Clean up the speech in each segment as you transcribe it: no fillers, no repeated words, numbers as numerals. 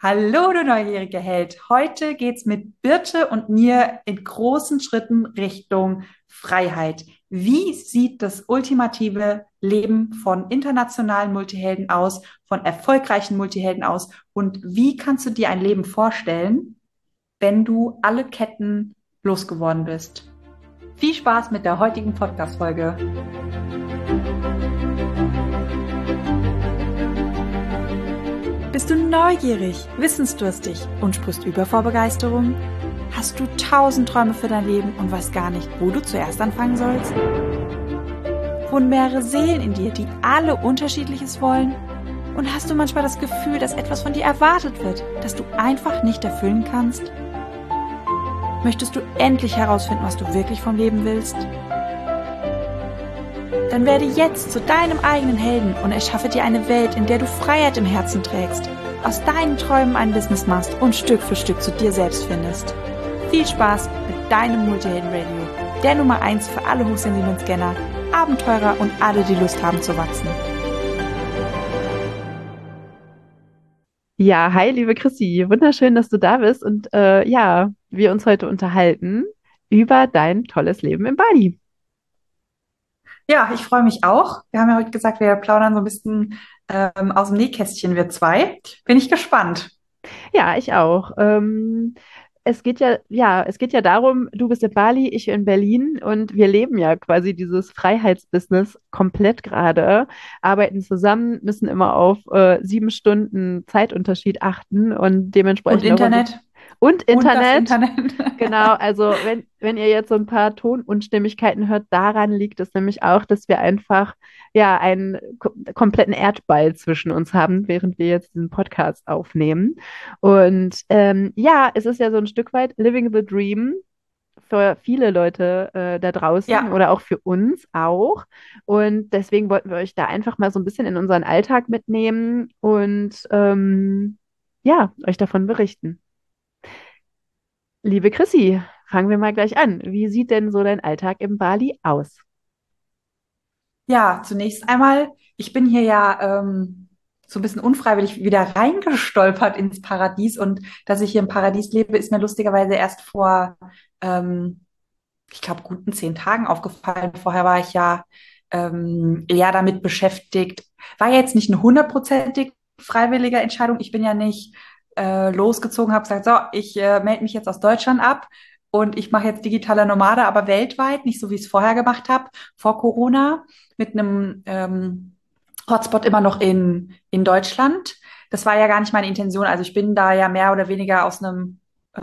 Hallo, du neugieriger Held. Heute geht's mit Birte und mir in großen Schritten Richtung Freiheit. Wie sieht das ultimative Leben von internationalen Multihelden aus, von erfolgreichen Multihelden aus? Und wie kannst du dir ein Leben vorstellen, wenn du alle Ketten losgeworden bist? Viel Spaß mit der heutigen Podcast-Folge. Bist du neugierig, wissensdurstig und sprichst über vor Begeisterung? Hast du tausend Träume für dein Leben und weißt gar nicht, wo du zuerst anfangen sollst? Wohnen mehrere Seelen in dir, die alle Unterschiedliches wollen? Und hast du manchmal das Gefühl, dass etwas von dir erwartet wird, das du einfach nicht erfüllen kannst? Möchtest du endlich herausfinden, was du wirklich vom Leben willst? Dann werde jetzt zu deinem eigenen Helden und erschaffe dir eine Welt, in der du Freiheit im Herzen trägst, aus deinen Träumen ein Business machst und Stück für Stück zu dir selbst findest. Viel Spaß mit deinem Multihelden Radio, der Nummer 1 für alle hochsensiblen Scanner, Abenteurer und alle, die Lust haben zu wachsen. Ja, hi, liebe Chrissy. Wunderschön, dass du da bist und ja, wir uns heute unterhalten über dein tolles Leben in Bali. Ja, ich freue mich auch. Wir haben ja heute gesagt, wir plaudern so ein bisschen aus dem Nähkästchen, wir zwei. Bin ich gespannt. Ja, ich auch. Es geht ja darum, du bist in Bali, ich in Berlin und wir leben ja quasi dieses Freiheitsbusiness komplett gerade, arbeiten zusammen, müssen immer auf 7 Stunden Zeitunterschied achten und Und dementsprechend auch Internet und und das Internet. Internet. Genau, also wenn ihr jetzt so ein paar Tonunstimmigkeiten hört, daran liegt es nämlich auch, dass wir einfach ja einen kompletten Erdball zwischen uns haben, während wir jetzt diesen Podcast aufnehmen. Und ja, es ist ja so ein Stück weit Living the Dream für viele Leute da draußen Ja, oder auch für uns auch. Und deswegen wollten wir euch da einfach mal so ein bisschen in unseren Alltag mitnehmen und ja, euch davon berichten. Liebe Chrissy, fangen wir mal gleich an. Wie sieht denn so dein Alltag in Bali aus? ja, zunächst einmal, ich bin hier ja so ein bisschen unfreiwillig wieder reingestolpert ins Paradies und dass ich hier im Paradies lebe, ist mir lustigerweise erst vor, ähm, ich glaube, guten 10 Tagen aufgefallen. Vorher war ich ja eher damit beschäftigt. War ja jetzt nicht eine hundertprozentig freiwillige Entscheidung. Ich bin ja nicht losgezogen, habe gesagt, so, ich melde mich jetzt aus Deutschland ab und ich mache jetzt digitale Nomade, aber weltweit, nicht so wie ich es vorher gemacht habe, vor Corona, mit einem Hotspot immer noch in Deutschland. Das war ja gar nicht meine Intention. Also ich bin da ja mehr oder weniger aus einem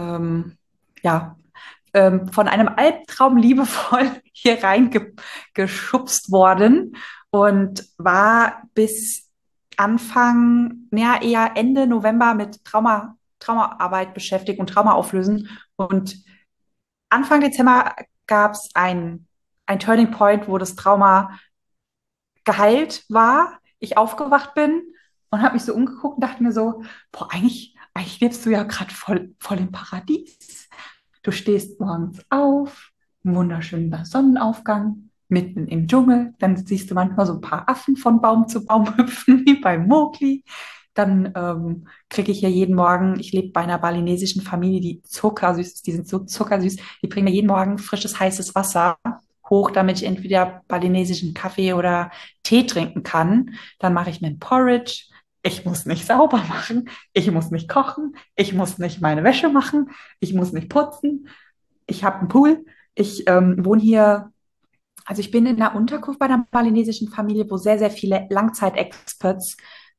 ja, von einem Albtraum liebevoll hier reingeschubst worden und war bis Anfang, ja, eher Ende November mit Traumaarbeit beschäftigt und Trauma auflösen. Und Anfang Dezember gab es ein Turning Point, wo das Trauma geheilt war, ich aufgewacht bin und habe mich so umgeguckt und dachte mir so, boah, eigentlich lebst du ja gerade voll im Paradies. Du stehst morgens auf, ein wunderschöner Sonnenaufgang, mitten im Dschungel. Dann siehst du manchmal so ein paar Affen von Baum zu Baum hüpfen, wie bei Mowgli. Dann kriege ich ja jeden Morgen, ich lebe bei einer balinesischen Familie, die zuckersüß ist, die sind so zuckersüß, die bringen mir jeden Morgen frisches, heißes Wasser hoch, damit ich entweder balinesischen Kaffee oder Tee trinken kann. Dann mache ich mir ein Porridge. Ich muss nicht sauber machen. Ich muss nicht kochen. Ich muss nicht meine Wäsche machen. Ich muss nicht putzen. Ich habe einen Pool. Ich wohne hier, also ich bin in einer Unterkunft bei einer balinesischen Familie, wo sehr, sehr viele Langzeitexperts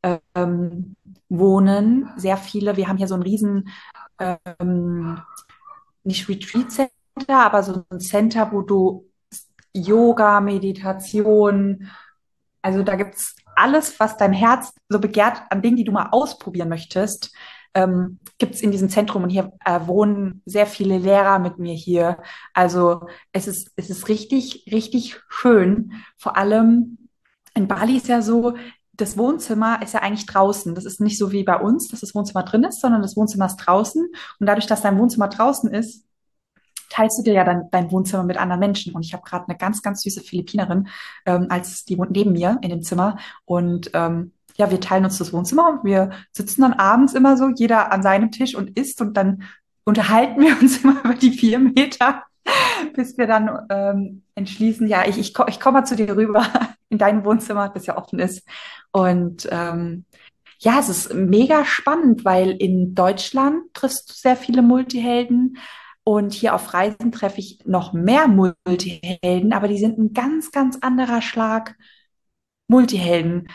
wohnen. Sehr viele. Wir haben hier so ein riesen, ähm, nicht Retreat Center, aber so ein Center, wo du Yoga, Meditation, also da gibt's alles, was dein Herz so begehrt an Dingen, die du mal ausprobieren möchtest, gibt's in diesem Zentrum. Und hier wohnen sehr viele Lehrer mit mir hier. Also es ist richtig, richtig schön. Vor allem in Bali ist ja so, das Wohnzimmer ist ja eigentlich draußen. Das ist nicht so wie bei uns, dass das Wohnzimmer drin ist, sondern das Wohnzimmer ist draußen. Und dadurch, dass dein Wohnzimmer draußen ist, teilst du dir ja dann dein Wohnzimmer mit anderen Menschen. Und ich habe gerade eine ganz, ganz süße Philippinerin, die wohnt neben mir in dem Zimmer. Und ja, wir teilen uns das Wohnzimmer und wir sitzen dann abends immer so, jeder an seinem Tisch und isst und dann unterhalten wir uns immer über die 4 Meter, bis wir dann entschließen, ja, ich komme mal zu dir rüber in dein Wohnzimmer, das ja offen ist. Und ja, es ist mega spannend, weil in Deutschland triffst du sehr viele Multihelden und hier auf Reisen treffe ich noch mehr Multihelden, aber die sind ein ganz, ganz anderer Schlag Multihelden.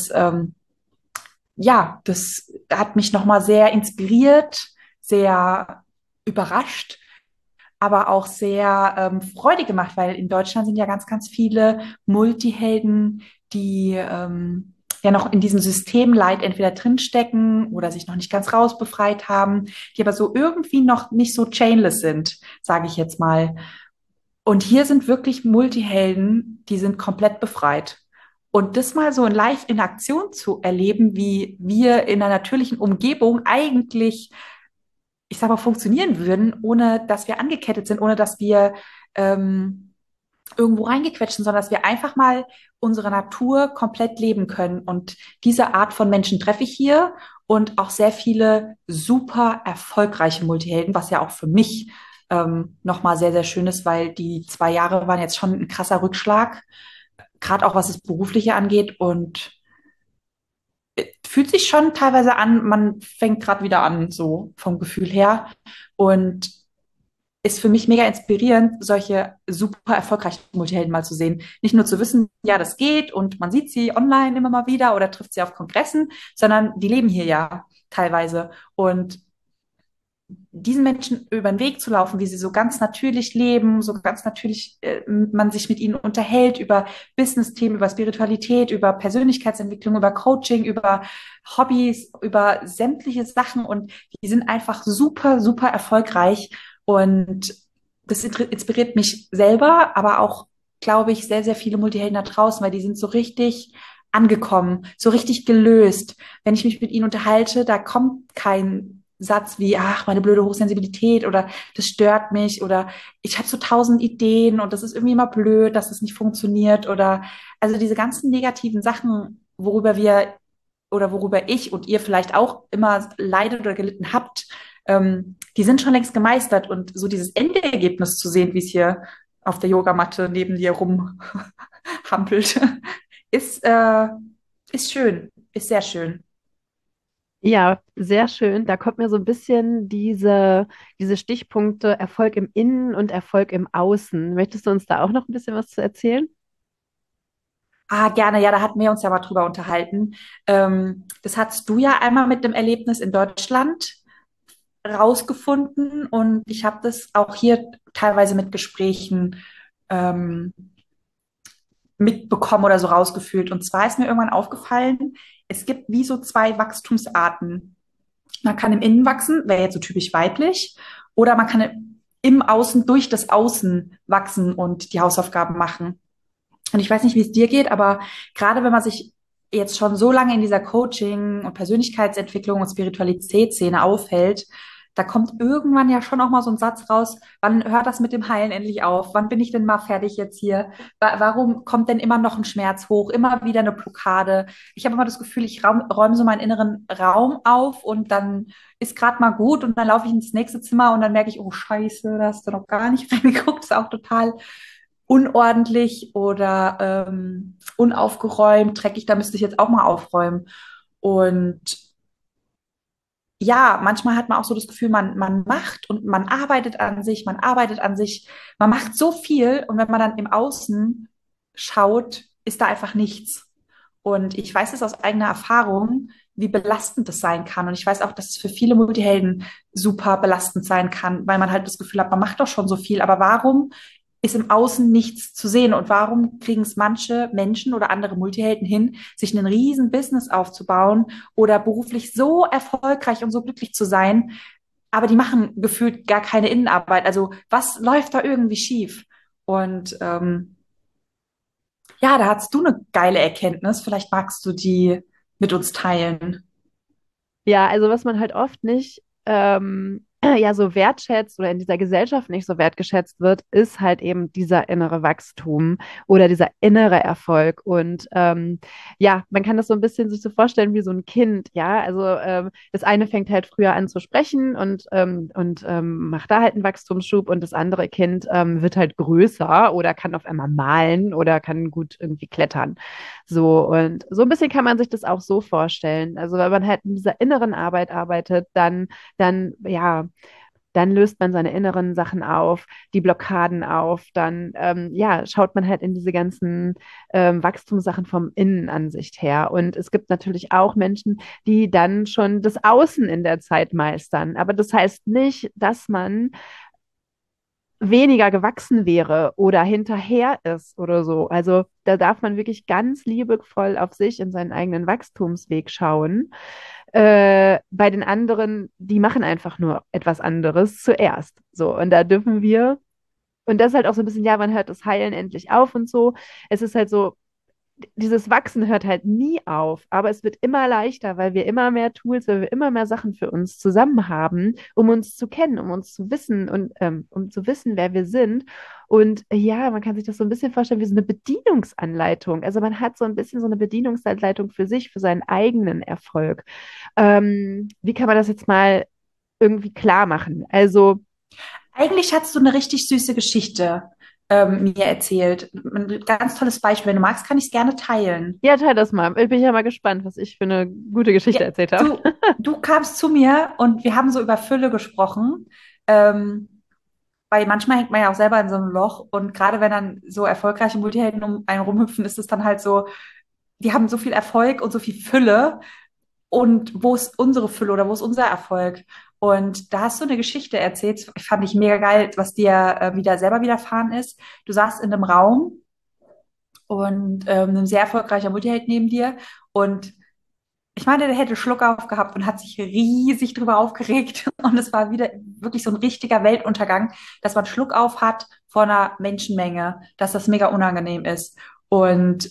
Das hat mich nochmal sehr inspiriert, sehr überrascht, aber auch sehr freudig gemacht, weil in Deutschland sind ja ganz, ganz viele Multihelden, die ja noch in diesem Systemleid entweder drinstecken oder sich noch nicht ganz rausbefreit haben, die aber so irgendwie noch nicht so chainless sind, sage ich jetzt mal. Und hier sind wirklich Multihelden, die sind komplett befreit. Und das mal so live in Aktion zu erleben, wie wir in einer natürlichen Umgebung eigentlich, ich sag mal, funktionieren würden, ohne dass wir angekettet sind, ohne dass wir ähm, irgendwo reingequetscht sind, sondern dass wir einfach mal unsere Natur komplett leben können. Und diese Art von Menschen treffe ich hier und auch sehr viele super erfolgreiche Multihelden, was ja auch für mich nochmal sehr, sehr schön ist, weil die 2 Jahre waren jetzt schon ein krasser Rückschlag, gerade auch was das Berufliche angeht und fühlt sich schon teilweise an, man fängt gerade wieder an, so vom Gefühl her. Und ist für mich mega inspirierend, solche super erfolgreichen Multihelden mal zu sehen. Nicht nur zu wissen, ja, das geht und man sieht sie online immer mal wieder oder trifft sie auf Kongressen, sondern die leben hier ja teilweise. Und diesen Menschen über den Weg zu laufen, wie sie so ganz natürlich leben, so ganz natürlich man sich mit ihnen unterhält über Business-Themen, über Spiritualität, über Persönlichkeitsentwicklung, über Coaching, über Hobbys, über sämtliche Sachen und die sind einfach super, super erfolgreich und das inspiriert mich selber, aber auch, glaube ich, sehr, sehr viele Multihelden da draußen, weil die sind so richtig angekommen, so richtig gelöst. Wenn ich mich mit ihnen unterhalte, da kommt kein Satz wie, ach, meine blöde Hochsensibilität oder das stört mich oder ich habe so 1000 Ideen und das ist irgendwie immer blöd, dass es nicht funktioniert oder also diese ganzen negativen Sachen, worüber wir oder worüber ich und ihr vielleicht auch immer leidet oder gelitten habt, die sind schon längst gemeistert und so dieses Endergebnis zu sehen, wie es hier auf der Yogamatte neben dir rumhampelt, ist, ist schön, ist sehr schön. Ja, sehr schön. Da kommt mir so ein bisschen diese Stichpunkte Erfolg im Innen und Erfolg im Außen. Möchtest du uns da auch noch ein bisschen was zu erzählen? Ah, gerne, ja, da hatten wir uns ja mal drüber unterhalten. Das hattest du ja einmal mit dem Erlebnis in Deutschland rausgefunden und ich habe das auch hier teilweise mit Gesprächen ähm, mitbekommen oder so rausgefühlt. Und zwar ist mir irgendwann aufgefallen, es gibt wie so 2 Wachstumsarten. Man kann im Innen wachsen, wäre jetzt so typisch weiblich, oder man kann im Außen durch das Außen wachsen und die Hausaufgaben machen. Und ich weiß nicht, wie es dir geht, aber gerade wenn man sich jetzt schon so lange in dieser Coaching- und Persönlichkeitsentwicklung und Spiritualitätsszene aufhält, da kommt irgendwann ja schon auch mal so ein Satz raus, wann hört das mit dem Heilen endlich auf? Wann bin ich denn mal fertig jetzt hier? Warum kommt denn immer noch ein Schmerz hoch? Immer wieder eine Blockade? Ich habe immer das Gefühl, ich räume so meinen inneren Raum auf und dann ist gerade mal gut und dann laufe ich ins nächste Zimmer und dann merke ich, oh Scheiße, da hast du noch gar nicht reingeguckt. Ist auch total unordentlich oder unaufgeräumt, dreckig, da müsste ich jetzt auch mal aufräumen. Und ja, manchmal hat man auch so das Gefühl, man macht und man arbeitet an sich, man arbeitet an sich, man macht so viel und wenn man dann im Außen schaut, ist da einfach nichts. Und ich weiß es aus eigener Erfahrung, wie belastend das sein kann. Und ich weiß auch, dass es für viele Multihelden super belastend sein kann, weil man halt das Gefühl hat, man macht doch schon so viel. Aber warum ist im Außen nichts zu sehen? Und warum kriegen es manche Menschen oder andere Multihelden hin, sich ein riesen Business aufzubauen oder beruflich so erfolgreich und so glücklich zu sein, aber die machen gefühlt gar keine Innenarbeit. Also was läuft da irgendwie schief? Und ja, da hast du eine geile Erkenntnis. Vielleicht magst du die mit uns teilen. Ja, also was man halt oft nicht ja so wertschätzt oder in dieser Gesellschaft nicht so wertgeschätzt wird, ist halt eben dieser innere Wachstum oder dieser innere Erfolg. Und ja, man kann das so ein bisschen sich so vorstellen wie so ein Kind, ja. Also das eine fängt halt früher an zu sprechen und macht da halt einen Wachstumsschub und das andere Kind wird halt größer oder kann auf einmal malen oder kann gut irgendwie klettern. So, und so ein bisschen kann man sich das auch so vorstellen. Also wenn man halt in dieser inneren Arbeit arbeitet, ja, dann löst man seine inneren Sachen auf, die Blockaden auf, dann ja, schaut man halt in diese ganzen Wachstumssachen vom Innenansicht her. Und es gibt natürlich auch Menschen, die dann schon das Außen in der Zeit meistern. Aber das heißt nicht, dass man weniger gewachsen wäre oder hinterher ist oder so. Also da darf man wirklich ganz liebevoll auf sich in seinen eigenen Wachstumsweg schauen. Bei den anderen, die machen einfach nur etwas anderes zuerst. So, und da dürfen wir, und das ist halt auch so ein bisschen, ja, man hört das Heilen endlich auf und so. Es ist halt so, dieses Wachsen hört halt nie auf, aber es wird immer leichter, weil wir immer mehr Tools, weil wir immer mehr Sachen für uns zusammen haben, um uns zu kennen, um uns zu wissen und um zu wissen, wer wir sind. Und ja, man kann sich das so ein bisschen vorstellen wie so eine Bedienungsanleitung. Also man hat so ein bisschen so eine Bedienungsanleitung für sich, für seinen eigenen Erfolg. Wie kann man das jetzt mal irgendwie klar machen? Also, Eigentlich hast du eine richtig süße Geschichte mir erzählt. Ein ganz tolles Beispiel. Wenn du magst, kann ich es gerne teilen. ja, teil das mal. Ich bin ja mal gespannt, was ich für eine gute Ja, Geschichte erzählt habe. du kamst zu mir und wir haben so über Fülle gesprochen. Weil manchmal hängt man ja auch selber in so einem Loch und gerade wenn dann so erfolgreiche Multihelden um einen rumhüpfen, ist es dann halt so, die haben so viel Erfolg und so viel Fülle. Und wo ist unsere Fülle oder wo ist unser Erfolg? Und da hast du eine Geschichte erzählt, fand ich mega geil, was dir wieder selber widerfahren ist. Du saßt in einem Raum und ein sehr erfolgreicher Multiheld neben dir und ich meine, der hätte Schluck aufgehabt und hat sich riesig drüber aufgeregt. Und es war wieder wirklich so ein richtiger Weltuntergang, dass man Schluck auf hat vor einer Menschenmenge, dass das mega unangenehm ist. Und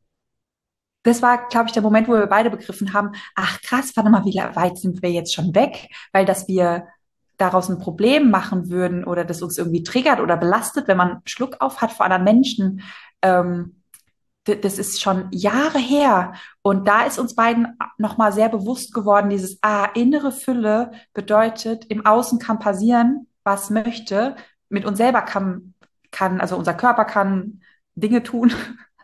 das war, glaube ich, der Moment, wo wir beide begriffen haben, ach krass, warte mal, wie weit sind wir jetzt schon weg? Weil dass wir daraus ein Problem machen würden oder das uns irgendwie triggert oder belastet, wenn man Schluck auf hat vor anderen Menschen, ähm, das ist schon Jahre her. Und da ist uns beiden nochmal sehr bewusst geworden, dieses, innere Fülle bedeutet, im Außen kann passieren, was möchte. Mit uns selber also unser Körper kann Dinge tun,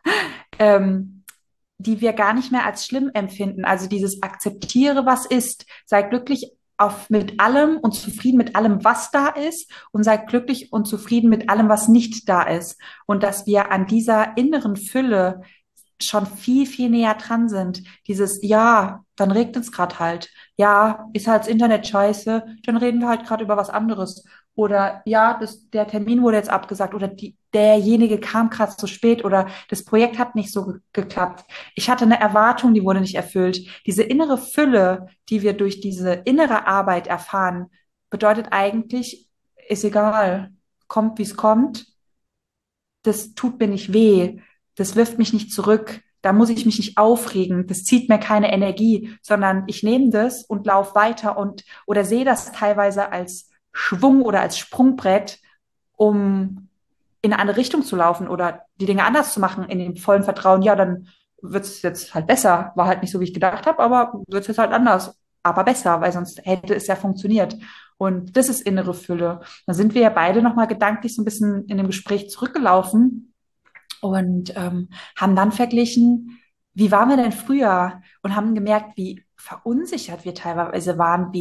ähm, die wir gar nicht mehr als schlimm empfinden. Also dieses akzeptiere, was ist, sei glücklich mit allem und zufrieden mit allem, was da ist und sei glücklich und zufrieden mit allem, was nicht da ist. Und dass wir an dieser inneren Fülle schon viel, viel näher dran sind. Dieses, ja, dann regnet es gerade halt. Ja, ist halt das Internet scheiße, dann reden wir halt gerade über was anderes. Oder ja, der Termin wurde jetzt abgesagt oder derjenige kam gerade zu spät oder das Projekt hat nicht so geklappt. Ich hatte eine Erwartung, die wurde nicht erfüllt. Diese innere Fülle, die wir durch diese innere Arbeit erfahren, bedeutet eigentlich, ist egal, kommt, wie es kommt, das tut mir nicht weh, das wirft mich nicht zurück, da muss ich mich nicht aufregen, das zieht mir keine Energie, sondern ich nehme das und laufe weiter und oder sehe das teilweise als Schwung oder als Sprungbrett, um in eine andere Richtung zu laufen oder die Dinge anders zu machen, in dem vollen Vertrauen, ja, dann wird es jetzt halt besser. War halt nicht so, wie ich gedacht habe, aber wird es jetzt halt anders. Aber besser, weil sonst hätte es ja funktioniert. Und das ist innere Fülle. Da sind wir ja beide nochmal gedanklich so ein bisschen in dem Gespräch zurückgelaufen und haben dann verglichen, wie waren wir denn früher und haben gemerkt, wie verunsichert wir teilweise waren,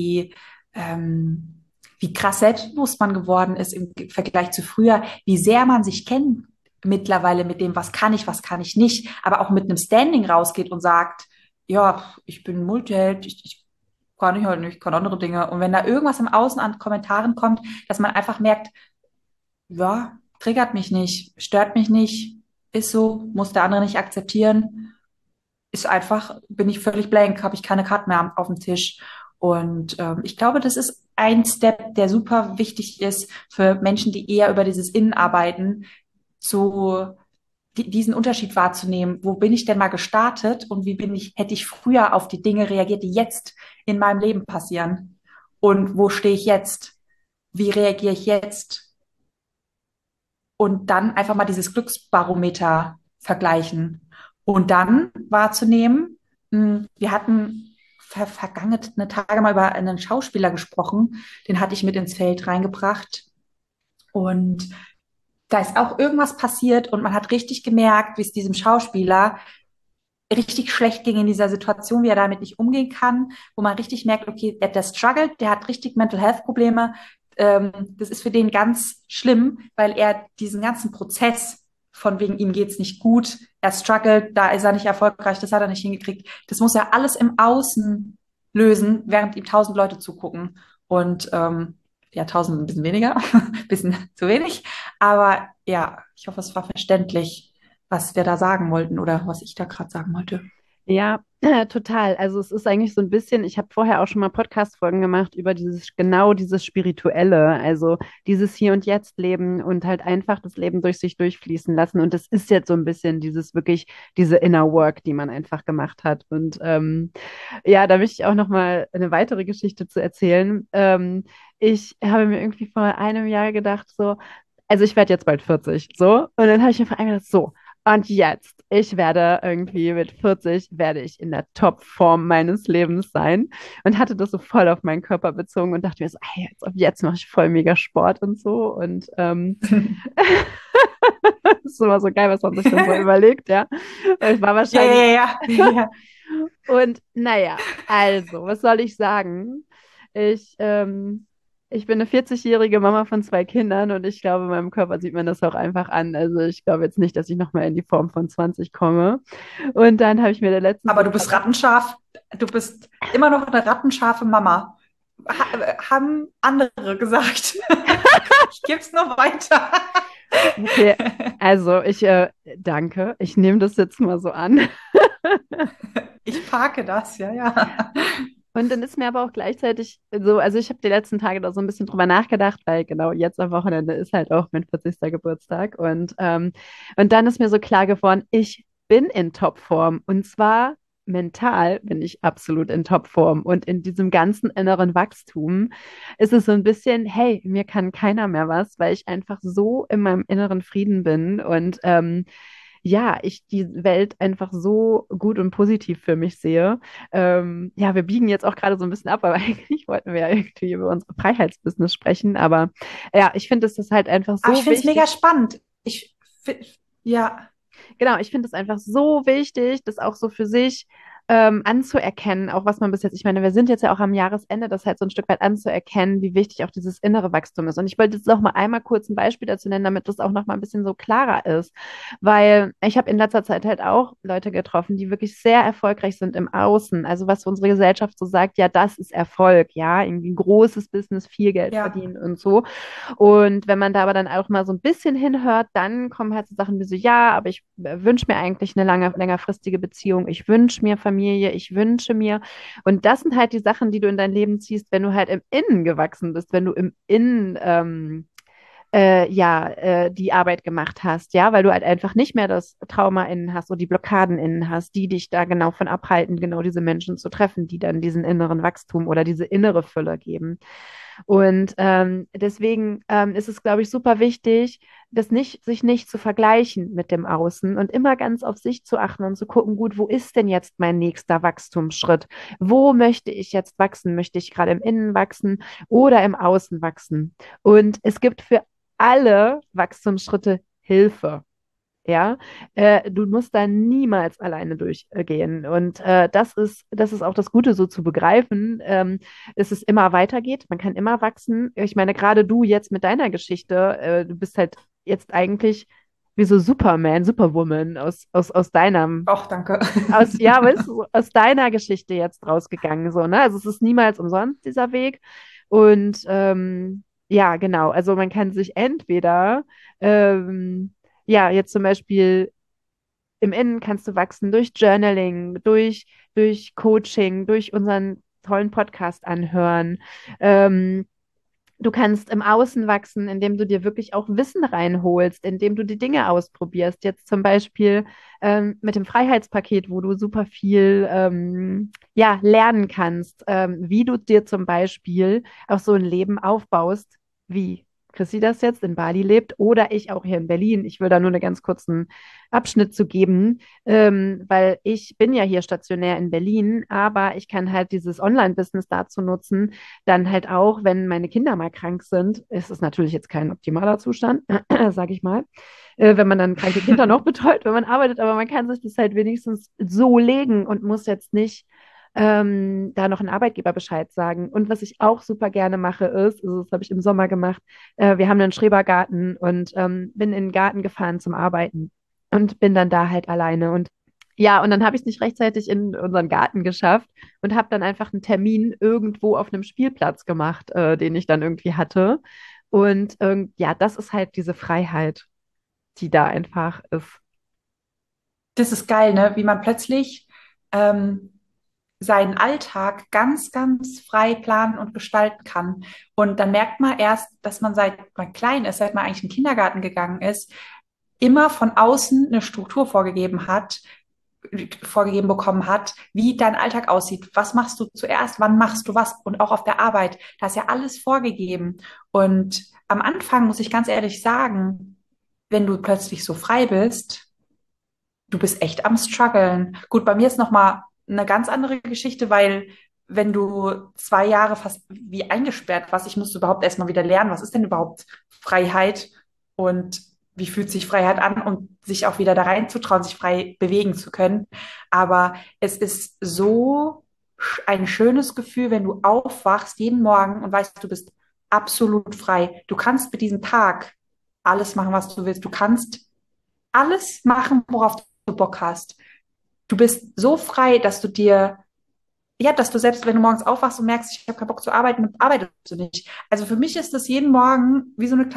wie krass selbstbewusst man geworden ist im Vergleich zu früher, wie sehr man sich kennt mittlerweile mit dem, was kann ich nicht, aber auch mit einem Standing rausgeht und sagt, ja, ich bin Multiheld, ich kann ich halt nicht, ich kann andere Dinge. Und wenn da irgendwas im Außen an Kommentaren kommt, dass man einfach merkt, ja, triggert mich nicht, stört mich nicht, ist so, muss der andere nicht akzeptieren, ist einfach, bin ich völlig blank, habe ich keine Karte mehr auf dem Tisch. Und ich glaube, das ist ein Step, der super wichtig ist für Menschen, die eher über dieses Innen arbeiten, zu diesen Unterschied wahrzunehmen. Wo bin ich denn mal gestartet und hätte ich früher auf die Dinge reagiert, die jetzt in meinem Leben passieren? Und wo stehe ich jetzt? wie reagiere ich jetzt? Und dann einfach mal dieses Glücksbarometer vergleichen. Und dann wahrzunehmen, wir hatten vergangene Tage mal über einen Schauspieler gesprochen, den hatte ich mit ins Feld reingebracht. Und da ist auch irgendwas passiert und man hat richtig gemerkt, wie es diesem Schauspieler richtig schlecht ging in dieser Situation, wie er damit nicht umgehen kann, wo man richtig merkt, okay, der struggelt, der hat richtig Mental Health Probleme. Das ist für den ganz schlimm, weil er diesen ganzen Prozess von wegen ihm geht's nicht gut, er struggelt, da ist er nicht erfolgreich, das hat er nicht hingekriegt. Das muss er alles im Außen lösen, während ihm 1.000 Leute zugucken. Und ja, 1.000 ein bisschen weniger, ein bisschen zu wenig. Aber ja, ich hoffe, es war verständlich, was wir da sagen wollten oder was ich da gerade sagen wollte. Ja, total. Also es ist eigentlich so ein bisschen, ich habe vorher auch schon mal Podcast-Folgen gemacht über genau dieses Spirituelle, also dieses Hier und Jetzt Leben und halt einfach das Leben durch sich durchfließen lassen. Und das ist jetzt so ein bisschen dieses wirklich, diese Inner Work, die man einfach gemacht hat. Und ja, da möchte ich auch noch mal eine weitere Geschichte zu erzählen. Ich habe mir irgendwie vor einem Jahr gedacht, so, also ich werde jetzt bald 40, so. Und dann habe ich mir vor allem gedacht, so, und jetzt, ich werde irgendwie mit 40, werde ich in der Topform meines Lebens sein und hatte das so voll auf meinen Körper bezogen und dachte mir so, hey, jetzt mache ich voll mega Sport und so und das ist immer so geil, was man sich dann so überlegt, ja. Es war Ja, wahrscheinlich, ja, ja, ja. und naja, also, was soll ich sagen? Ich, ähm, ich bin eine 40-jährige Mama von 2 Kindern und ich glaube, meinem Körper sieht man das auch einfach an. Also ich glaube jetzt nicht, dass ich nochmal in die Form von 20 komme. Und dann habe ich mir da letztens so Aber du bist rattenscharf. Du bist immer noch eine rattenscharfe Mama. Haben andere gesagt. Ich gebe es nur weiter. okay, also danke, ich nehme das jetzt mal so an. Ich parke das, ja, ja. Und dann ist mir aber auch gleichzeitig so, also ich habe die letzten Tage da so ein bisschen drüber nachgedacht, weil genau jetzt am Wochenende ist halt auch mein 40. Geburtstag. Und dann ist mir so klar geworden, ich bin in Topform. Und zwar mental bin ich absolut in Topform. Und in diesem ganzen inneren Wachstum ist es so ein bisschen, hey, mir kann keiner mehr was, weil ich einfach so in meinem inneren Frieden bin. Und ja, ich die Welt einfach so gut und positiv für mich sehe. Ja, wir biegen jetzt auch gerade so ein bisschen ab, aber eigentlich wollten wir ja irgendwie über unser Freiheitsbusiness sprechen. Aber ja, ich finde, es ist halt einfach Aber ich so finde es mega wichtig. spannend. Ja, Genau, ich finde es einfach so wichtig, das auch so für sich anzuerkennen, auch was man bis jetzt, ich meine, wir sind jetzt ja auch am Jahresende, das halt so ein Stück weit anzuerkennen, wie wichtig auch dieses innere Wachstum ist. Und ich wollte jetzt noch mal einmal kurz ein Beispiel dazu nennen, damit das auch noch mal ein bisschen so klarer ist, weil ich habe in letzter Zeit halt auch Leute getroffen, die wirklich sehr erfolgreich sind im Außen, also was unsere Gesellschaft so sagt, ja, das ist Erfolg, ja, irgendwie ein großes Business, viel Geld ja. verdienen und so. Und wenn man da aber dann auch mal so ein bisschen hinhört, dann kommen halt so Sachen wie so, ja, aber ich wünsche mir eigentlich eine längerfristige Beziehung, ich wünsche mir Familie, ich wünsche mir. Und das sind halt die Sachen, die du in dein Leben ziehst, wenn du halt im Innen gewachsen bist, wenn du im Innen ja, die Arbeit gemacht hast, ja, weil du halt einfach nicht mehr das Trauma innen hast oder die Blockaden innen hast, die dich da genau von abhalten, genau diese Menschen zu treffen, die dann diesen inneren Wachstum oder diese innere Fülle geben. Und deswegen ist es, glaube ich, super wichtig, sich nicht zu vergleichen mit dem Außen und immer ganz auf sich zu achten und zu gucken, gut, wo ist denn jetzt mein nächster Wachstumsschritt? Wo möchte ich jetzt wachsen? Möchte ich gerade im Innen wachsen oder im Außen wachsen? Und es gibt für alle Wachstumsschritte Hilfe. Ja, du musst da niemals alleine durchgehen. Und das ist auch das Gute, so zu begreifen, dass es immer weitergeht. Man kann immer wachsen. Ich meine, gerade du jetzt mit deiner Geschichte, du bist halt jetzt eigentlich wie so Superman, Superwoman aus deinem, Och, danke. ja, weißt du, aus deiner Geschichte jetzt rausgegangen, so, ne? Also es ist niemals umsonst, dieser Weg. Und ja, genau. Also man kann sich entweder ja, jetzt zum Beispiel im Innen kannst du wachsen durch Journaling, durch Coaching, durch unseren tollen Podcast anhören. Ähm, Du kannst im Außen wachsen, indem du dir wirklich auch Wissen reinholst, indem du die Dinge ausprobierst. Jetzt zum Beispiel mit dem Freiheitspaket, wo du super viel ja, lernen kannst, wie du dir zum Beispiel auch so ein Leben aufbaust, wie Chrissy das jetzt in Bali lebt oder ich auch hier in Berlin. Ich will da nur einen ganz kurzen Abschnitt zu geben, weil ich bin ja hier stationär in Berlin, aber ich kann halt dieses Online-Business dazu nutzen, dann halt auch, wenn meine Kinder mal krank sind, ist es natürlich jetzt kein optimaler Zustand, sage ich mal, wenn man dann kranke Kinder noch betreut, wenn man arbeitet, aber man kann sich das halt wenigstens so legen und muss jetzt nicht da noch einen Arbeitgeber Bescheid sagen. Und was ich auch super gerne mache, ist, also das habe ich im Sommer gemacht, wir haben einen Schrebergarten und bin in den Garten gefahren zum Arbeiten und bin dann da halt alleine. Und ja, und dann habe ich es nicht rechtzeitig in unseren Garten geschafft und habe dann einfach einen Termin irgendwo auf einem Spielplatz gemacht, den ich dann irgendwie hatte. Und ja, das ist halt diese Freiheit, die da einfach ist. Das ist geil, ne? Wie man plötzlich ähm, seinen Alltag ganz, ganz frei planen und gestalten kann. Und dann merkt man erst, dass man seit man klein ist, seit man eigentlich in den Kindergarten gegangen ist, immer von außen eine Struktur vorgegeben bekommen hat, wie dein Alltag aussieht. Was machst du zuerst? Wann machst du was? Und auch auf der Arbeit. Da ist ja alles vorgegeben. Und am Anfang muss ich ganz ehrlich sagen, wenn du plötzlich so frei bist, du bist echt am struggeln. Gut, bei mir ist noch mal eine ganz andere Geschichte, weil wenn du 2 Jahre fast wie eingesperrt warst, ich musste überhaupt erstmal wieder lernen, was ist denn überhaupt Freiheit und wie fühlt sich Freiheit an und sich auch wieder da reinzutrauen, sich frei bewegen zu können. Aber es ist so ein schönes Gefühl, wenn du aufwachst jeden Morgen und weißt, du bist absolut frei. Du kannst mit diesem Tag alles machen, was du willst. Du kannst alles machen, worauf du Bock hast. Du bist so frei, dass du dir, ja, dass du selbst, wenn du morgens aufwachst und merkst, ich habe keinen Bock zu arbeiten, dann arbeitest du nicht. Also für mich ist das jeden Morgen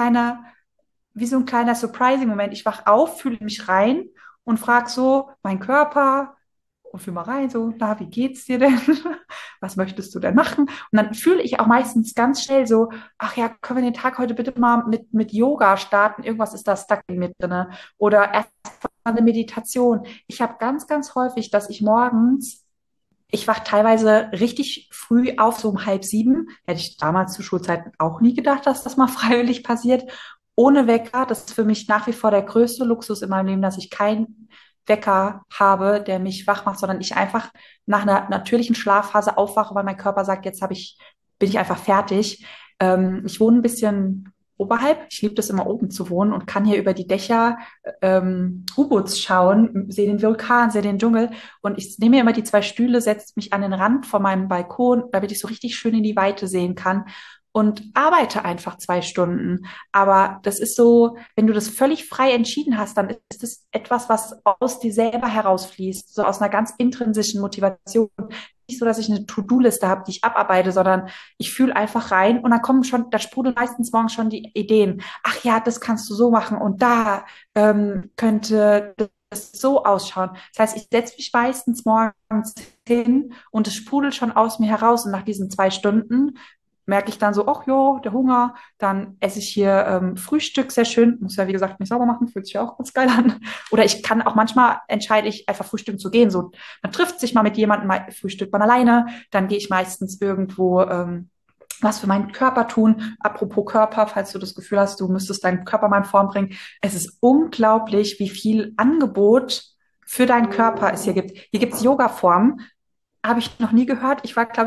wie so ein kleiner Surprising-Moment. Ich wach auf, fühle mich rein und frage so meinen Körper und fühle mal rein, so, na, wie geht's dir denn? Was möchtest du denn machen? Und dann fühle ich auch meistens ganz schnell so, ach ja, können wir den Tag heute bitte mal mit Yoga starten? Irgendwas ist da stuck in mir drin. Oder erst mal eine Meditation. Ich habe ganz, ganz häufig, dass ich morgens ich wache teilweise richtig früh auf, so um halb sieben. Hätte ich damals zu Schulzeiten auch nie gedacht, dass das mal freiwillig passiert. Ohne Wecker, das ist für mich nach wie vor der größte Luxus in meinem Leben, dass ich keinen Wecker habe, der mich wach macht, sondern ich einfach nach einer natürlichen Schlafphase aufwache, weil mein Körper sagt, bin ich einfach fertig. Ich wohne ein bisschen oberhalb. Ich liebe das immer oben zu wohnen und kann hier über die Dächer U-Boots schauen, sehe den Vulkan, sehe den Dschungel. Und ich nehme mir immer die 2 Stühle, setze mich an den Rand von meinem Balkon, damit ich so richtig schön in die Weite sehen kann und arbeite einfach 2 Stunden. Aber das ist so, wenn du das völlig frei entschieden hast, dann ist es etwas, was aus dir selber herausfließt, so aus einer ganz intrinsischen Motivation. Nicht so, dass ich eine To-Do-Liste habe, die ich abarbeite, sondern ich fühle einfach rein und dann kommen schon, da sprudeln meistens morgens schon die Ideen. Ach ja, das kannst du so machen und da könnte das so ausschauen. Das heißt, ich setze mich meistens morgens hin und es sprudelt schon aus mir heraus. Und nach diesen 2 Stunden merke ich dann so, ach jo, der Hunger. Dann esse ich hier Frühstück, sehr schön. Muss ja, wie gesagt, nicht sauber machen, fühlt sich ja auch ganz geil an. Oder ich kann auch manchmal entscheide ich einfach frühstücken zu gehen. So, man trifft sich mal mit jemandem, mal frühstückt man alleine. Dann gehe ich meistens irgendwo was für meinen Körper tun. Apropos Körper, falls du das Gefühl hast, du müsstest deinen Körper mal in Form bringen. Es ist unglaublich, wie viel Angebot für deinen Körper es hier gibt. Hier gibt es Yoga-Formen, habe ich noch nie gehört.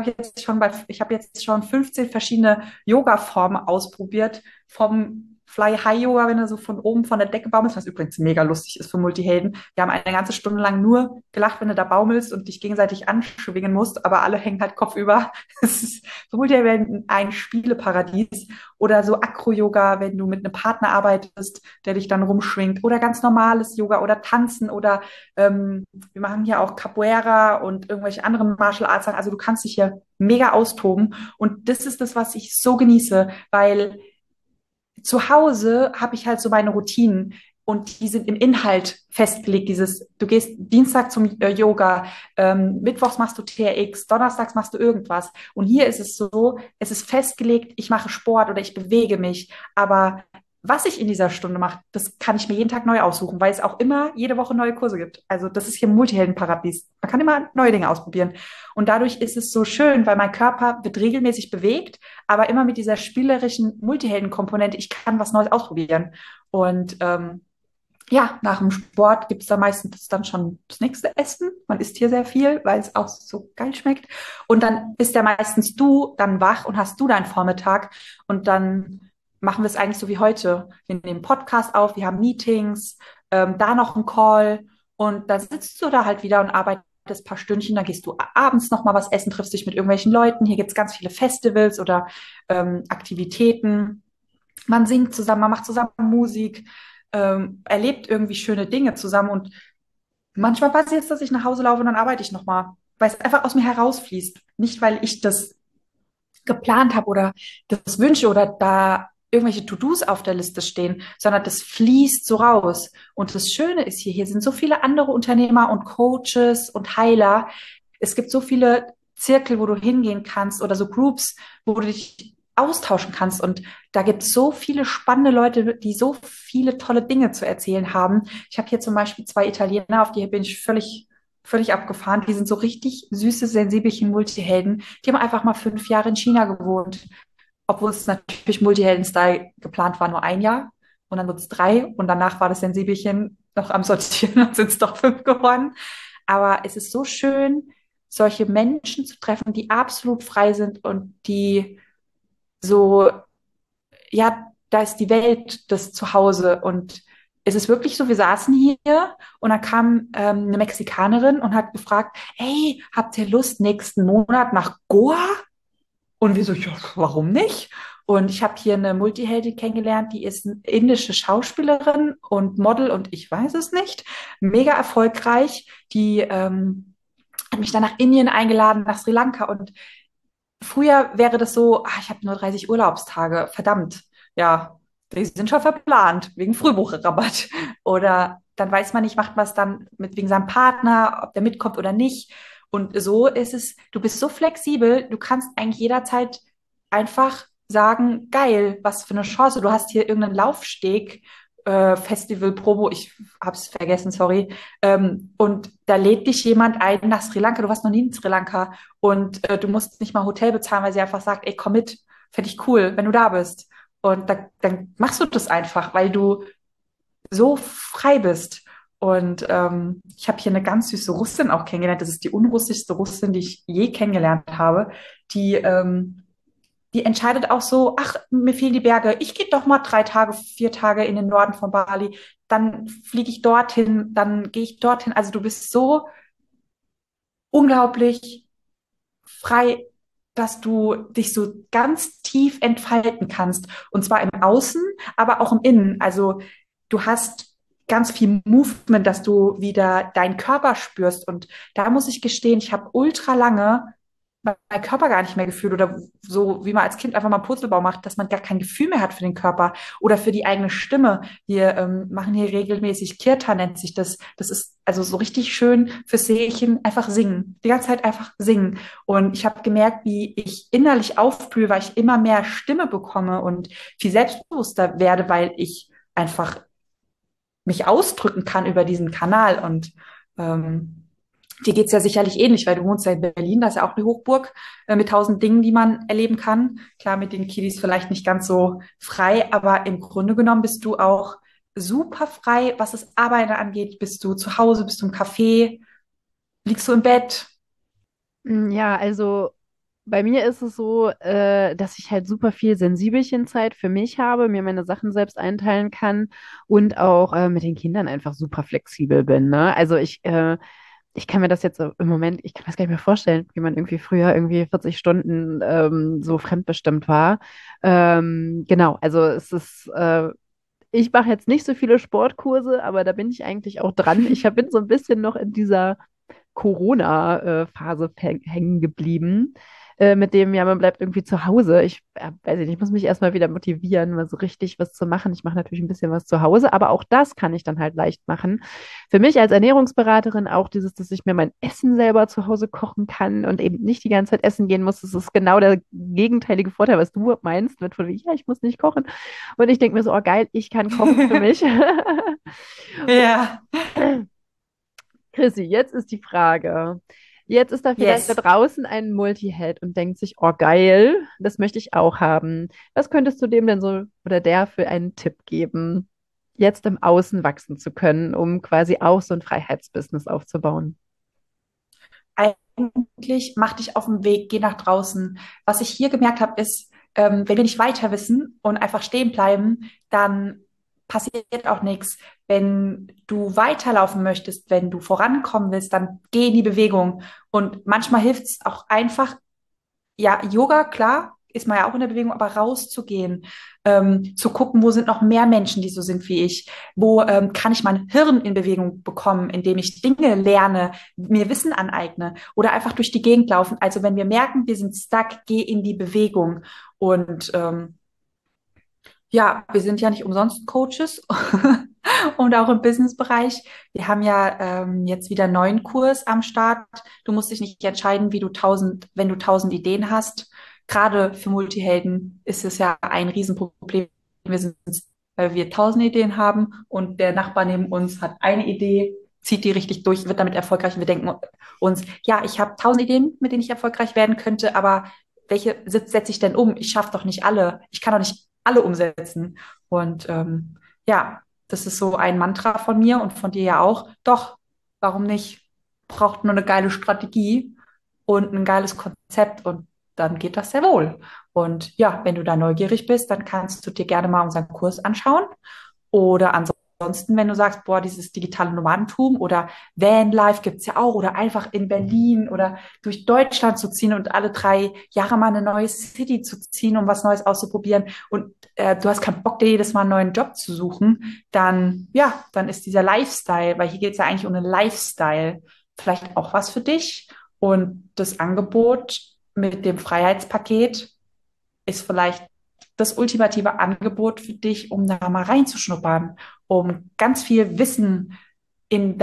Ich habe jetzt schon 15 verschiedene Yoga-Formen ausprobiert. Vom Fly High Yoga, wenn du so von oben von der Decke baumelst, was übrigens mega lustig ist für Multihelden. Wir haben eine ganze Stunde lang nur gelacht, wenn du da baumelst und dich gegenseitig anschwingen musst, aber alle hängen halt kopfüber. Es ist für Multihelden ein Spieleparadies. Oder so Acro-Yoga, wenn du mit einem Partner arbeitest, der dich dann rumschwingt. Oder ganz normales Yoga oder Tanzen oder wir machen hier auch Capoeira und irgendwelche anderen Martial Arts. Also du kannst dich hier mega austoben. Und das ist das, was ich so genieße, weil zu Hause habe ich halt so meine Routinen und die sind im Inhalt festgelegt. Du gehst Dienstag zum Yoga, Mittwochs machst du TRX, Donnerstags machst du irgendwas. Und hier ist es so, es ist festgelegt, ich mache Sport oder ich bewege mich. Aber was ich in dieser Stunde mache, das kann ich mir jeden Tag neu aussuchen, weil es auch immer jede Woche neue Kurse gibt. Also das ist hier ein Multiheldenparadies. Man kann immer neue Dinge ausprobieren. Und dadurch ist es so schön, weil mein Körper wird regelmäßig bewegt, aber immer mit dieser spielerischen Multihelden-Komponente. Ich kann was Neues ausprobieren. Und ja, nach dem Sport gibt es da meistens dann schon das nächste Essen. Man isst hier sehr viel, weil es auch so geil schmeckt. Und dann bist ja meistens du dann wach und hast du deinen Vormittag. Und dann machen wir es eigentlich so wie heute. Wir nehmen Podcast auf, wir haben Meetings, da noch ein Call. Und dann sitzt du da halt wieder und arbeitest ein paar Stündchen. Dann gehst du abends noch mal was essen, triffst dich mit irgendwelchen Leuten. Hier gibt es ganz viele Festivals oder Aktivitäten. Man singt zusammen, man macht zusammen Musik, erlebt irgendwie schöne Dinge zusammen und manchmal passiert es, dass ich nach Hause laufe und dann arbeite ich nochmal, weil es einfach aus mir herausfließt. Nicht, weil ich das geplant habe oder das wünsche oder da irgendwelche To-Dos auf der Liste stehen, sondern das fließt so raus. Und das Schöne ist hier sind so viele andere Unternehmer und Coaches und Heiler. Es gibt so viele Zirkel, wo du hingehen kannst oder so Groups, wo du dich austauschen kannst. Und da gibt es so viele spannende Leute, die so viele tolle Dinge zu erzählen haben. Ich habe hier zum Beispiel zwei Italiener, auf die bin ich völlig abgefahren. Die sind so richtig süße, sensibelchen Multihelden. Die haben einfach mal 5 Jahre in China gewohnt, obwohl es natürlich Multihelden-Style geplant war, nur ein Jahr. Und dann wurde es 3 und danach war das Sensibelchen noch am Sortieren und sind es doch 5 geworden. Aber es ist so schön, solche Menschen zu treffen, die absolut frei sind und die so, ja, da ist die Welt das Zuhause. Und es ist wirklich so, wir saßen hier und dann kam eine Mexikanerin und hat gefragt, hey, habt ihr Lust, nächsten Monat nach Goa? Und wir so, ja, warum nicht? Und ich habe hier eine Multiheldin kennengelernt, die ist eine indische Schauspielerin und Model und ich weiß es nicht. Mega erfolgreich. Die hat mich dann nach Indien eingeladen, nach Sri Lanka. Und früher wäre das so, ich habe nur 30 Urlaubstage, verdammt. Ja, die sind schon verplant, wegen Frühbucherrabatt. Oder dann weiß man nicht, macht man es dann mit wegen seinem Partner, ob der mitkommt oder nicht. Und so ist es, du bist so flexibel, du kannst eigentlich jederzeit einfach sagen, geil, was für eine Chance. Du hast hier irgendeinen Laufsteg, Festival Promo, ich hab's vergessen, sorry. Und da lädt dich jemand ein nach Sri Lanka. Du warst noch nie in Sri Lanka und du musst nicht mal Hotel bezahlen, weil sie einfach sagt, ey, komm mit, fände ich cool, wenn du da bist. Und dann machst du das einfach, weil du so frei bist. Und ich habe hier eine ganz süße Russin auch kennengelernt. Das ist die unrussischste Russin, die ich je kennengelernt habe. Die, die entscheidet auch so, ach, mir fehlen die Berge. Ich gehe doch mal 3 Tage, 4 Tage in den Norden von Bali. Dann fliege ich dorthin, dann gehe ich dorthin. Also du bist so unglaublich frei, dass du dich so ganz tief entfalten kannst. Und zwar im Außen, aber auch im Innen. Also du hast ganz viel Movement, dass du wieder deinen Körper spürst. Und da muss ich gestehen, ich habe ultra lange meinen Körper gar nicht mehr gefühlt oder so, wie man als Kind einfach mal einen Purzelbaum macht, dass man gar kein Gefühl mehr hat für den Körper oder für die eigene Stimme. Wir machen hier regelmäßig Kirtan, nennt sich das. Das ist also so richtig schön fürs Seelchen, einfach singen. Die ganze Zeit einfach singen. Und ich habe gemerkt, wie ich innerlich aufblühe, weil ich immer mehr Stimme bekomme und viel selbstbewusster werde, weil ich einfach mich ausdrücken kann über diesen Kanal. Und dir geht's ja sicherlich ähnlich, weil du wohnst ja in Berlin, das ist ja auch eine Hochburg mit 1000 Dingen, die man erleben kann. Klar, mit den Kiddies vielleicht nicht ganz so frei, aber im Grunde genommen bist du auch super frei, was das Arbeiten angeht. Bist du zu Hause, bist du im Café, liegst du im Bett? Ja, also bei mir ist es so, dass ich halt super viel Sensibelchenzeit für mich habe, mir meine Sachen selbst einteilen kann und auch mit den Kindern einfach super flexibel bin, ne? Also ich kann mir das jetzt so im Moment, ich kann das gar nicht mehr vorstellen, wie man irgendwie früher irgendwie 40 Stunden so fremdbestimmt war. Genau, also ich mache jetzt nicht so viele Sportkurse, aber da bin ich eigentlich auch dran. Bin so ein bisschen noch in dieser Corona-Phase hängen geblieben. mit dem, ja, man bleibt irgendwie zu Hause. Ich weiß nicht, ich muss mich erstmal wieder motivieren, mal so richtig was zu machen. Ich mache natürlich ein bisschen was zu Hause, aber auch das kann ich dann halt leicht machen. Für mich als Ernährungsberaterin auch dieses, dass ich mir mein Essen selber zu Hause kochen kann und eben nicht die ganze Zeit essen gehen muss. Das ist genau der gegenteilige Vorteil, was du meinst, mit von wegen, ja, ich muss nicht kochen. Und ich denke mir so, oh geil, ich kann kochen für mich. Ja, Chrissy, jetzt ist die Frage. Jetzt ist da vielleicht da yes. draußen ein Multiheld und denkt sich, oh geil, das möchte ich auch haben. Was könntest du dem denn so oder der für einen Tipp geben, jetzt im Außen wachsen zu können, um quasi auch so ein Freiheitsbusiness aufzubauen? Eigentlich mach dich auf den Weg, geh nach draußen. Was ich hier gemerkt habe, ist, wenn wir nicht weiter wissen und einfach stehen bleiben, dann passiert auch nichts. Wenn du weiterlaufen möchtest, wenn du vorankommen willst, dann geh in die Bewegung. Und manchmal hilft es auch einfach, ja, Yoga, klar, ist man ja auch in der Bewegung, aber rauszugehen, zu gucken, wo sind noch mehr Menschen, die so sind wie ich, wo kann ich mein Hirn in Bewegung bekommen, indem ich Dinge lerne, mir Wissen aneigne oder einfach durch die Gegend laufen. Also wenn wir merken, wir sind stuck, geh in die Bewegung. Und ja, wir sind ja nicht umsonst Coaches und auch im Businessbereich. Wir haben ja jetzt wieder einen neuen Kurs am Start. Du musst dich nicht entscheiden, wenn du 1000 Ideen hast. Gerade für Multihelden ist es ja ein Riesenproblem. Wir sind, weil wir 1000 Ideen haben und der Nachbar neben uns hat eine Idee, zieht die richtig durch, wird damit erfolgreich. Und wir denken uns, ja, ich habe 1000 Ideen, mit denen ich erfolgreich werden könnte, aber welche setze ich denn um? Ich schaffe doch nicht alle. Ich kann doch nicht alle umsetzen. Und ja, das ist so ein Mantra von mir und von dir ja auch. Doch, warum nicht? Braucht nur eine geile Strategie und ein geiles Konzept und dann geht das sehr wohl. Und ja, wenn du da neugierig bist, dann kannst du dir gerne mal unseren Kurs anschauen. Oder ansonsten, wenn du sagst, boah, dieses digitale Nomadentum oder Vanlife gibt's ja auch, oder einfach in Berlin oder durch Deutschland zu ziehen und alle 3 Jahre mal eine neue City zu ziehen, um was Neues auszuprobieren und du hast keinen Bock, dir jedes Mal einen neuen Job zu suchen, dann, ja, dann ist dieser Lifestyle, weil hier geht's ja eigentlich um einen Lifestyle, vielleicht auch was für dich. Und das Angebot mit dem Freiheitspaket ist vielleicht das ultimative Angebot für dich, um da mal reinzuschnuppern, um ganz viel Wissen in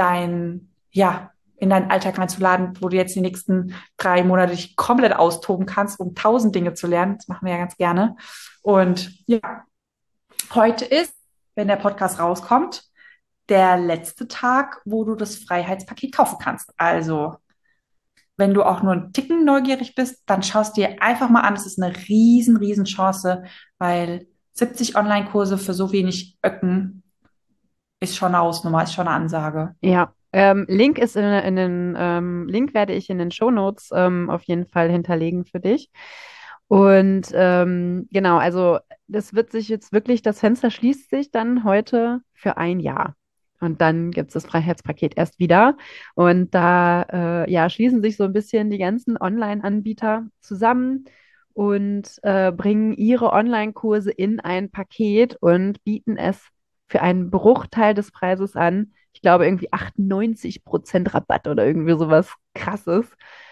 in deinen Alltag reinzuladen, wo du jetzt die nächsten 3 Monate dich komplett austoben kannst, um 1000 Dinge zu lernen. Das machen wir ja ganz gerne. Und ja, heute ist, wenn der Podcast rauskommt, der letzte Tag, wo du das Freiheitspaket kaufen kannst. Also wenn du auch nur einen Ticken neugierig bist, dann schaust dir einfach mal an. Es ist eine riesen Chance, weil 70 Online-Kurse für so wenig Öcken ist schon eine Hausnummer, ist schon eine Ansage. Ja, Link ist in den Link werde ich in den Shownotes auf jeden Fall hinterlegen für dich. Und genau, also das wird sich jetzt wirklich, das Fenster schließt sich dann heute für ein Jahr. Und dann gibt es das Freiheitspaket erst wieder. Und da ja, schließen sich so ein bisschen die ganzen Online-Anbieter zusammen und bringen ihre Online-Kurse in ein Paket und bieten es für einen Bruchteil des Preises an. Ich glaube, irgendwie 98% Rabatt oder irgendwie sowas Krasses.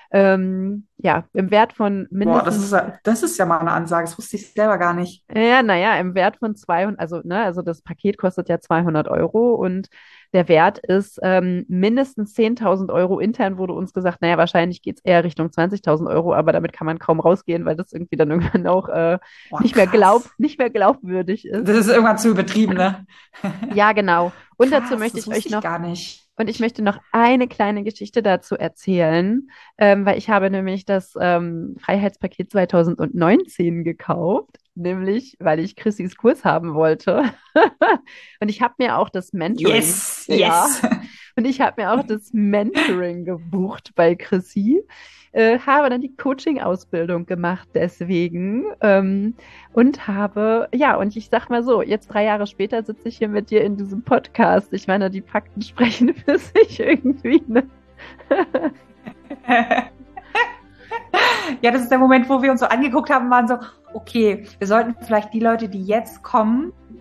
Ja, im Wert von Boah, mindestens, das ist ja mal eine Ansage, das wusste ich selber gar nicht. ja, naja, im Wert von 200, also, ne, also das Paket kostet ja 200 € und der Wert ist mindestens 10.000 € intern wurde uns gesagt, naja, wahrscheinlich geht es eher Richtung 20.000 €, aber damit kann man kaum rausgehen, weil das irgendwie dann irgendwann auch Boah, krass. nicht mehr glaubwürdig ist. Das ist irgendwann zu übertrieben, ne? Ja, genau. Und dazu Krass, möchte das ich euch wusste ich noch gar nicht. Und ich möchte noch eine kleine Geschichte dazu erzählen, weil ich habe nämlich das Freiheitspaket 2019 gekauft, nämlich weil ich Chrissys Kurs haben wollte. Und ich habe mir auch das Mentoring, Yes, ja, yes. und ich habe mir auch das Mentoring gebucht bei Chrissy, habe dann die Coaching-Ausbildung gemacht deswegen und habe, ja, und ich sag mal so, jetzt 3 Jahre später sitze ich hier mit dir in diesem Podcast. Ich meine, die Fakten sprechen für sich irgendwie. Ne? Ja, das ist der Moment, wo wir uns so angeguckt haben und waren so, okay, wir sollten vielleicht die Leute, die jetzt kommen,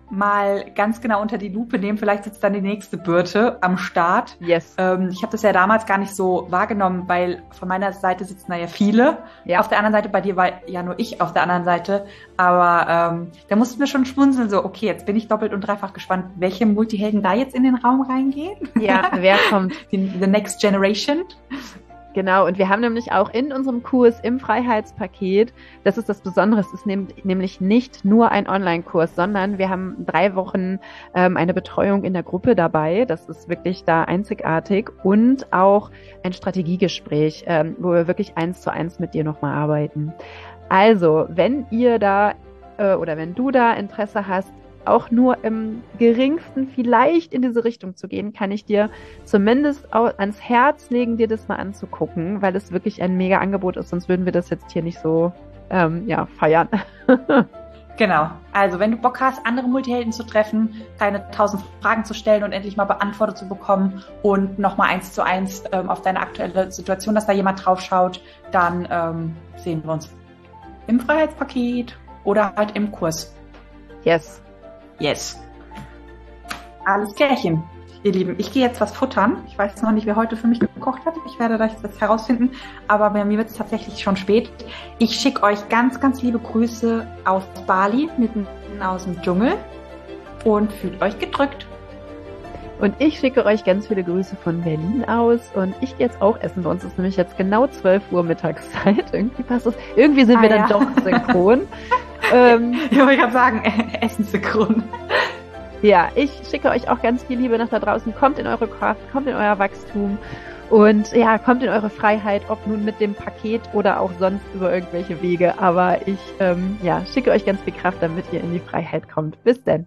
mal ganz genau unter die Lupe nehmen. Vielleicht sitzt dann die nächste Birte am Start. Yes. Ich habe das ja damals gar nicht so wahrgenommen, weil von meiner Seite sitzen da ja viele. Ja. Auf der anderen Seite, bei dir war ja nur ich auf der anderen Seite. Aber da mussten wir schon schmunzeln, so, okay, jetzt bin ich doppelt und dreifach gespannt, welche Multihelden da jetzt in den Raum reingehen. Ja, wer kommt? The Next Generation. Genau, und wir haben nämlich auch in unserem Kurs im Freiheitspaket, das ist das Besondere, es ist nämlich nicht nur ein Online-Kurs, sondern wir haben 3 Wochen eine Betreuung in der Gruppe dabei. Das ist wirklich da einzigartig und auch ein Strategiegespräch, wo wir wirklich 1:1 mit dir nochmal arbeiten. Also, wenn ihr da oder wenn du da Interesse hast, auch nur im geringsten vielleicht in diese Richtung zu gehen, kann ich dir zumindest ans Herz legen, dir das mal anzugucken, weil es wirklich ein mega Angebot ist, sonst würden wir das jetzt hier nicht so feiern. Genau. Also, wenn du Bock hast, andere Multihelden zu treffen, keine 1000 Fragen zu stellen und endlich mal beantwortet zu bekommen und nochmal 1:1 auf deine aktuelle Situation, dass da jemand drauf schaut, dann sehen wir uns im Freiheitspaket oder halt im Kurs. Yes. Yes. Alles klärchen, ihr Lieben. Ich gehe jetzt was futtern. Ich weiß noch nicht, wer heute für mich gekocht hat. Ich werde das jetzt herausfinden. Aber bei mir wird es tatsächlich schon spät. Ich schicke euch ganz, ganz liebe Grüße aus Bali, mitten aus dem Dschungel. Und fühlt euch gedrückt. Und ich schicke euch ganz viele Grüße von Berlin aus. Und ich gehe jetzt auch essen. Bei uns ist nämlich jetzt genau 12 Uhr Mittagszeit. Irgendwie passt das. Irgendwie sind wir dann doch synchron. Ich wollte gerade sagen, Essenssynchron. Ja, ich schicke euch auch ganz viel Liebe nach da draußen. Kommt in eure Kraft, kommt in euer Wachstum und ja, kommt in eure Freiheit, ob nun mit dem Paket oder auch sonst über irgendwelche Wege. Aber ich schicke euch ganz viel Kraft, damit ihr in die Freiheit kommt. Bis denn.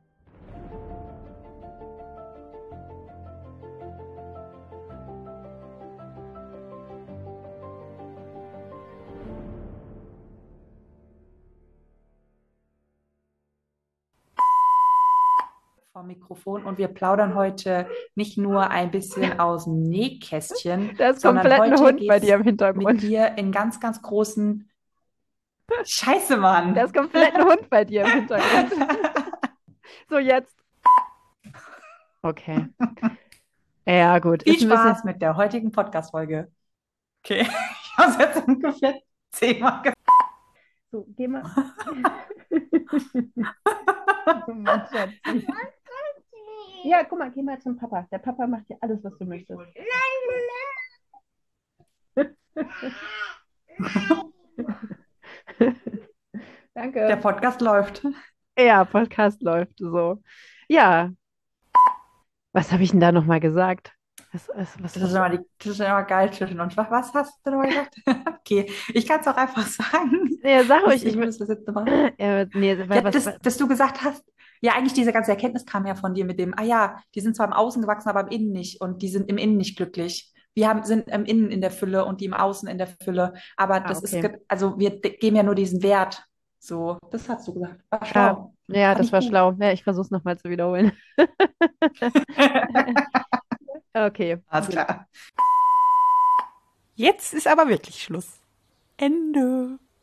Vom Mikrofon und wir plaudern heute nicht nur ein bisschen aus dem Nähkästchen, Da ist sondern komplett ein heute Hund bei geht's dir im Hintergrund. mit dir in ganz, ganz großen Scheiße, Mann. Da ist komplett ein Hund bei dir im Hintergrund. So, jetzt. Okay. Ja, gut. Viel Ist ein bisschen. Spaß mit der heutigen Podcast-Folge. Okay, ich habe es jetzt ungefähr 10-mal gesagt. So, geh mal. Oh Mann, Schatzi. Ja, guck mal, geh mal zum Papa. Der Papa macht dir alles, was du möchtest. Danke. Der Podcast läuft. Ja, Podcast läuft so. Ja, was habe ich denn da nochmal gesagt? Was Das ist immer geil zwischen uns. Was hast du nochmal gesagt? Okay, ich kann es auch einfach sagen. Ja, sag ruhig. Ich muss das jetzt nochmal. Nee, Ja, dass du gesagt hast, ja, eigentlich diese ganze Erkenntnis kam ja von dir mit dem, die sind zwar im Außen gewachsen, aber im Innen nicht und die sind im Innen nicht glücklich. Sind im Innen in der Fülle und die im Außen in der Fülle. Aber das okay. ist, also wir geben ja nur diesen Wert. So, das hast du gesagt. War schlau. Ja, Fand das ich war gut. schlau. Ja, ich versuche es nochmal zu wiederholen. Okay. Alles klar. Jetzt ist aber wirklich Schluss. Ende.